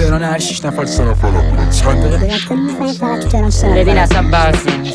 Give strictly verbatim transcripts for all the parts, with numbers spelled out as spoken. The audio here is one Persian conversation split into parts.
تهران هر شیش نفر سه نفر چند دقیقه دیگه کلی می‌خوایم فقط تو تهران سه نفر. ببین اصلا بحث نیست،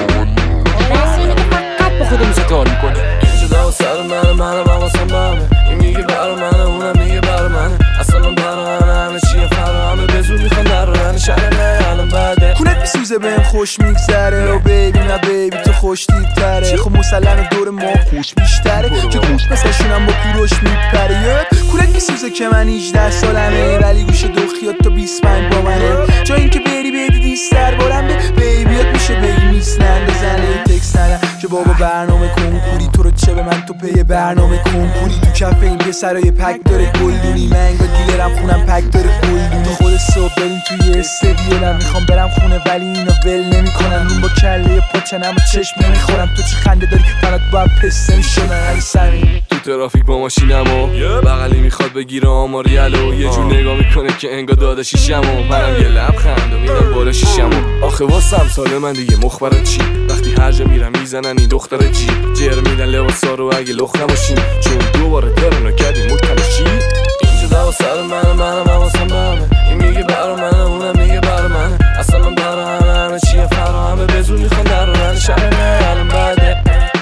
فقط با خودمون ستار میکنه. شده و سر منه منم حواسم بهمه، این میگه برا منه اونم میگه برا منه، اصلا من برا همه همه چیه فرا همه به زور میخوان در رهن شرمه الان بعده کونت میسوزه بهم خوش میگذره و بیبی نه بیبی تو خوش دیدتره خب مسلمه دور ما خوش بیشتره که گوش مثلشونم با کوروش میپره کونت میسوزه که من هجده سالمه ولی گوش دوخیات تا بیست پنج با منه جا اینکه بری بدی دیستر بارم به بیبیات میشه بگی میسنن بزنه تکس ندن که بابا برنامه کنکوری تو رو چه به من تو پی برنامه کنکوری تو کف این پسرای پک داره گلدونی منگ و دیلرم خونم پک داره گلدونی تو خود صبح داریم توی استدیولم میخوام برم خونه ولی اینا ول نمیکنن اون با کله پاچنم و چشم نمیخورم تو چی خنده داری فقط باید پسته میشونن علی سمی تو ترافیک با ماشینم و بغلی میخواد بگیره آماری الو یه جور نگاه میکنه که انگا داده شیشم و منم یه لبخند و میدم بالا شیشم و آخه واسم سال من دیگه مخبرت چی وقتی هر جا میرم میزنن این دختر جی جر میدن لباسا رو اگه لخ نباشیم چون دوباره ترنو کردیم مکتلشی این جدا و سر منه منم حواسم بهمه این میگه برا منه اونم میگه برا منه اصلا من برا همه همه چیه فرا همه به زور میخوان در رهن شرمه الان بعده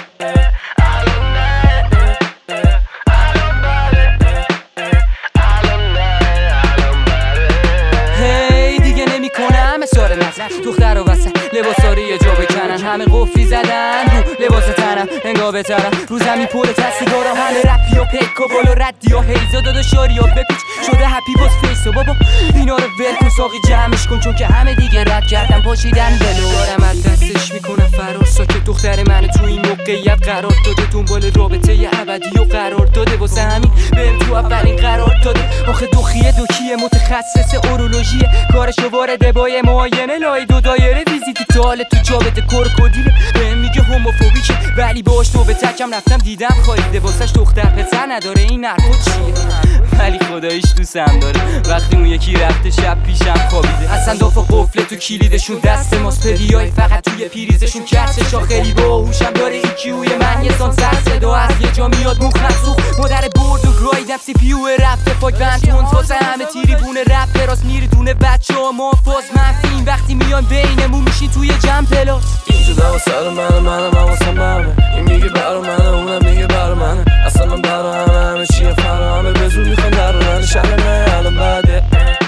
دختر و وسط لباساری یه جا بکنن همه قفلی زدن رو لباس تنم انگاه بترم رو زمین پر تصیگارم همه رپی و پیک و بالا ردی و هیزا دادا شاری و بپیچ شده هپی باز فیس و بابا اینا رو ول کن ساقی جمعش کن چون که همه دیگه رد کردن پاشیدن بلو دارم از دستش میکنم فرار ساکت دختر منو تو این موقعیت قرار داده دنبال رابطه ی ابدی و قرار داده واسه همین بهم تو اولین قرار داده آخه دوخیه دوکیه متخصص اورولوژیه کارشو وارد بای معاینه لای دو دایره ویزیتی تاله تو جا بده کرکودیله بهم میگه هوموفوبیکه ولی باش تو به تکم رفتم دیدم خواهیده واسش دختر پسر نداره این حرفا چیه ولی خداییش دوستم داره وقتی اون یکی رفته شب پیشم خوابیده اصلا دافا قفله تو کلیدشون دست ماست پدیای فقط توی پریزشون کرسشا خیلی باهوشم داره ای کیوی من یه سان سر صدا از یه جا میاد مخم سوخ مادر برد و گرایدم سی پیو رفته پاک بند تونز واسه همه تیری بونه رپ راست میری دونه بچه ها مافاز منفی این وقتی میان بینمون میشین توی جمع پلاس این جدا و سر منه منم حواسم بهمه این میگه برا منه اونم میگه برا منه اصلا من برا همه همه چیه فرا همه به زور میخوان در رهن شرمه الان بعده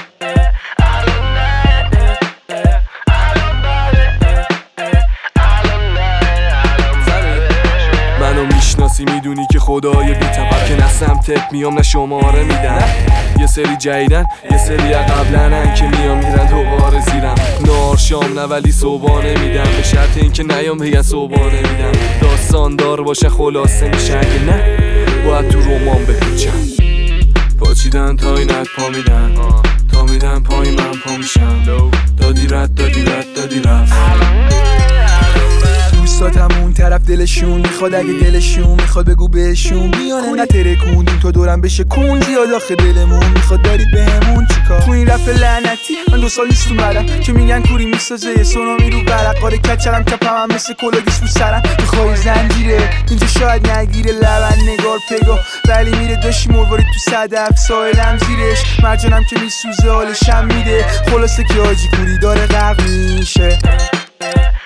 منو میشناسی میدونی که خدای بیتم که نه سمتت میام نه شماره میدن یه سری جدیدن یه سری قبلنن که میام میرن دوباره زیرم نار شام نه ولی صبحانه میدم به شرط این که نیام بگن صبحانه میدم داستان دار باشه خلاصه میشه اگه نه باید تو رومان بپیچم پاچیدن تا اینت پا میدن تا میدن پای من پا میشم دادی رد دادی رد دادی رفت دوستاتم اون طرف دلشون میخواد اگه دلشون میخواد بگو بهشون بیانه نترکوندیم تو دورم بشه کون زیاد آخه دلمون میخواد دارید بهمون چیکار تو این رفت لعنتی من دو سال نیست اومدم که میگن کوری میسازه یه سونامی رو برق قاره کچرم کپم هم مثل کلاگیس رو سرم میخوای زنجیره اینجا شاید نگیره لبن نگار پگاه ولی میره داشی مرواری تو صدف سایلم زیرش مرجانم که میسوزه حالشم میده خلاصه که آجی کوری داره غرق میشه